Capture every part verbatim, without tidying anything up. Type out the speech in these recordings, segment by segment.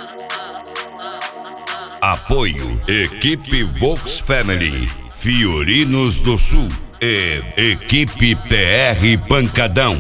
Apoio Equipe Vox Family, Fiorinos do Sul e Equipe P R Pancadão.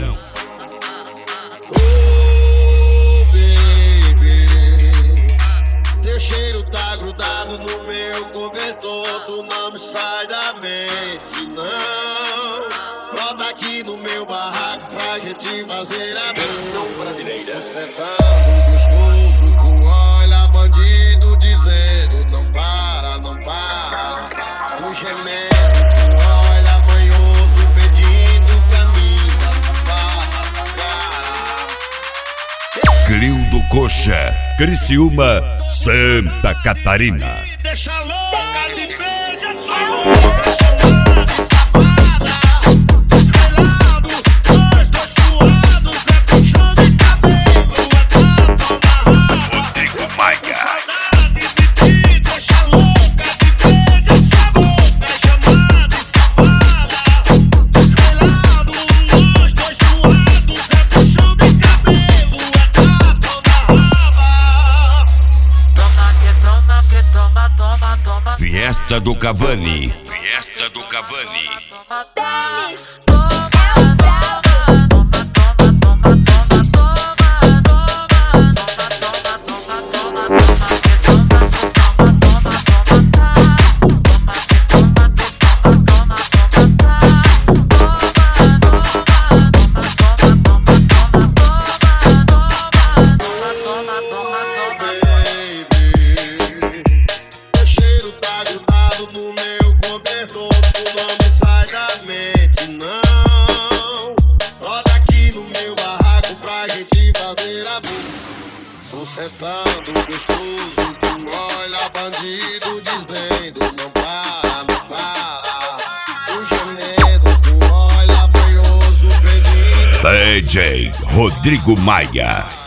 Teu cheiro tá grudado no meu cobertor, tu não me sai da mente, não. Brota aqui no meu barraco pra gente fazer amor. Tô sentado gostoso, tu olha bandido dizendo não para, não para. Tu gemendo, tu olha manhoso pedindo camisa, não para, não para. Clio do Coxa, Criciúma, Santa Catarina. Deixa louca de beija sua. Fiesta do Cavani, Fiesta do Cavani. Denis. No meu cobertor, tu não me sai da mente, não. Roda aqui no meu barraco pra gente fazer amor. Tô sentando gostoso, tu olha bandido dizendo não para, não para. Tu gemendo, tu olha banhoso pedindo. D J Rodrigo Maia.